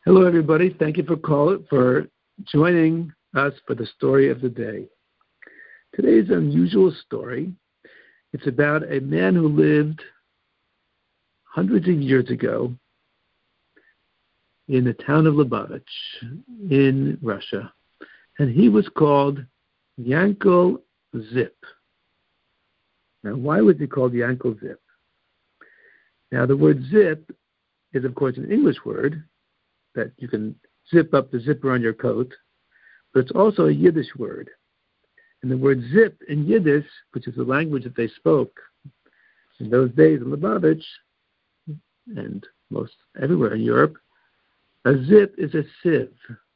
Hello, everybody. Thank you for joining us for the story of the day. Today's unusual story. It's about a man who lived hundreds of years ago in the town of Lubavitch in Russia, and he was called Yankel Zip. Now, why was he called Yankel Zip? Now, the word zip is, of course, an English word that you can zip up the zipper on your coat, but it's also a Yiddish word. And the word zip in Yiddish, which is the language that they spoke in those days in Lubavitch and most everywhere in Europe, a zip is a sieve.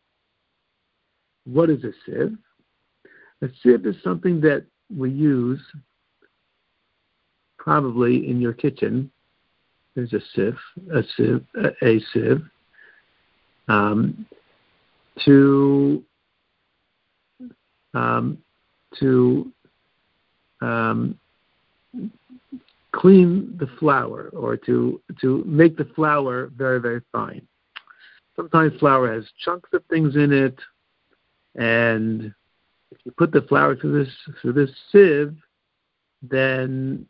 What is a sieve? A sieve is something that we use probably in your kitchen. There's a sieve, to clean the flour or to make the flour very, very fine. Sometimes flour has chunks of things in it, and if you put the flour through this sieve, then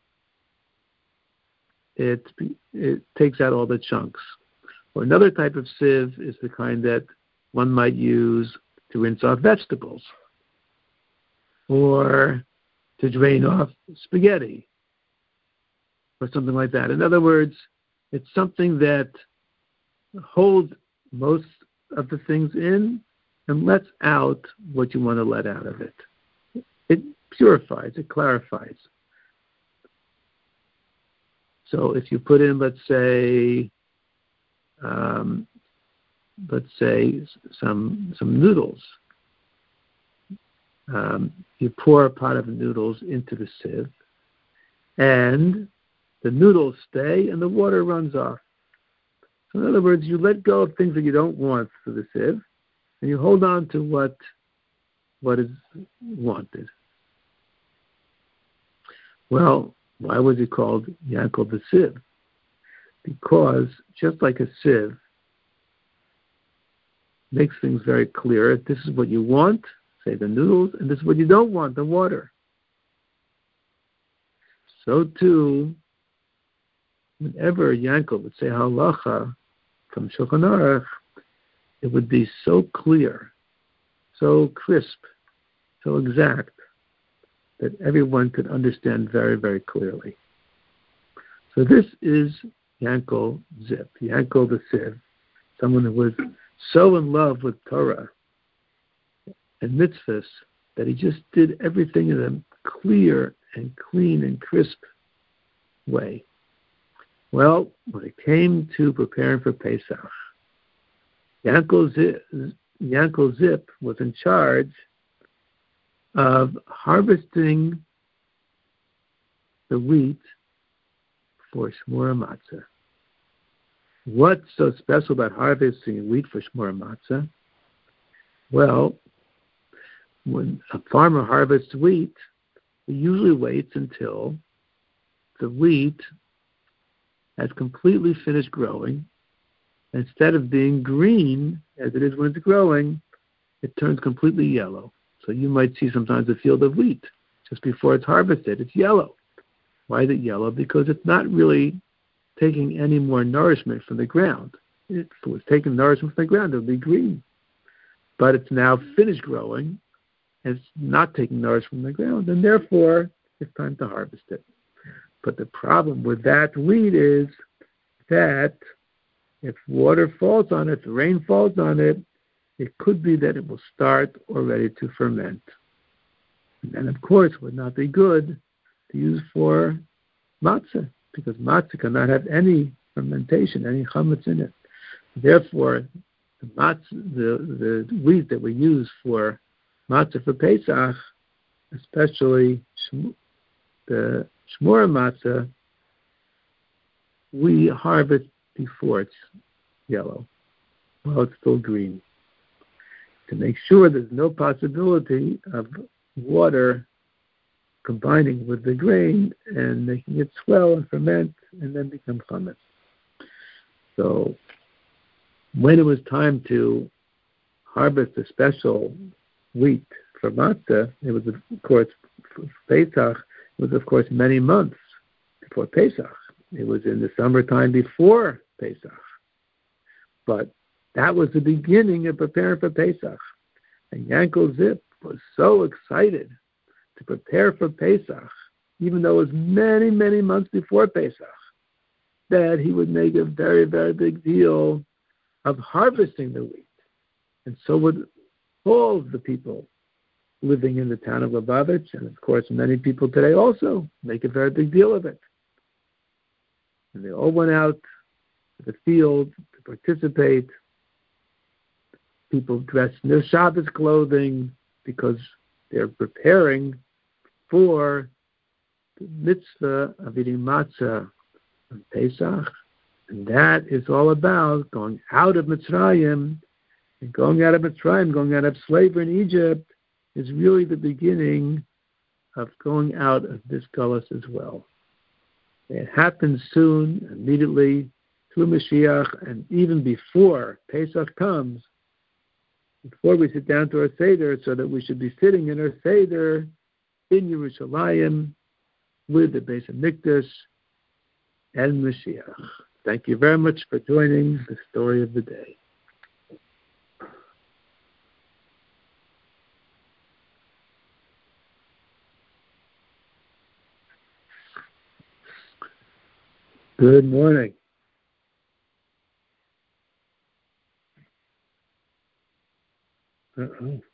it takes out all the chunks. Or another type of sieve is the kind that one might use to rinse off vegetables or to drain off spaghetti or something like that. In other words, it's something that holds most of the things in and lets out what you want to let out of it. It purifies, it clarifies. So if you put in, let's say some noodles. You pour a pot of noodles into the sieve, and the noodles stay, and the water runs off. So in other words, you let go of things that you don't want for the sieve, and you hold on to what is wanted. Well, why was he called Yankel the sieve? Because just like a sieve makes things very clear, this is what you want, say the noodles, and this is what you don't want, the water. So too, whenever Yankel would say halacha from Shulchan Aruch, it would be so clear, so crisp, so exact, that everyone could understand very, very clearly. So this is Yankel Zip, Yankel the sieve, someone who was so in love with Torah and mitzvahs that he just did everything in a clear and clean and crisp way. Well, when it came to preparing for Pesach, Yankel Zip was in charge of harvesting the wheat for Shmura Matzah. What's so special about harvesting wheat for Shmura Matzah? Well, when a farmer harvests wheat, he usually waits until the wheat has completely finished growing. Instead of being green, as it is when it's growing, it turns completely yellow. So you might see sometimes a field of wheat just before it's harvested. It's yellow. Why is it yellow? Because it's not really taking any more nourishment from the ground. If it was taking nourishment from the ground, it would be green. But it's now finished growing, and it's not taking nourishment from the ground, and therefore it's time to harvest it. But the problem with that wheat is that if water falls on it, if rain falls on it, it could be that it will start already to ferment. And of course, it would not be good to use for matzah, because matzah cannot have any fermentation, any chametz in it. Therefore, the wheat that we use for matzah for Pesach, especially the Shmura matzah, we harvest before it's yellow, while it's still green, to make sure there's no possibility of water combining with the grain and making it swell and ferment and then become chametz. So when it was time to harvest a special wheat for matzah, it was, of course, for Pesach, it was, of course, many months before Pesach. It was in the summertime before Pesach. But that was the beginning of preparing for Pesach. And Yankel Zip was so excited to prepare for Pesach, even though it was many, many months before Pesach, that he would make a very, very big deal of harvesting the wheat. And so would all of the people living in the town of Lubavitch, and of course many people today also make a very big deal of it. And they all went out to the field to participate. People dressed in their Shabbos clothing because they're preparing for the mitzvah of eating matzah on Pesach. And that is all about going out of Mitzrayim. And going out of Mitzrayim, going out of slavery in Egypt, is really the beginning of going out of this gullus as well. It happens soon, immediately, through Mashiach, and even before Pesach comes, before we sit down to our Seder, so that we should be sitting in our Seder in Yerushalayim with the Beis Hamikdash and Mashiach. Thank you very much for joining the story of the day. Good morning. Uh-oh.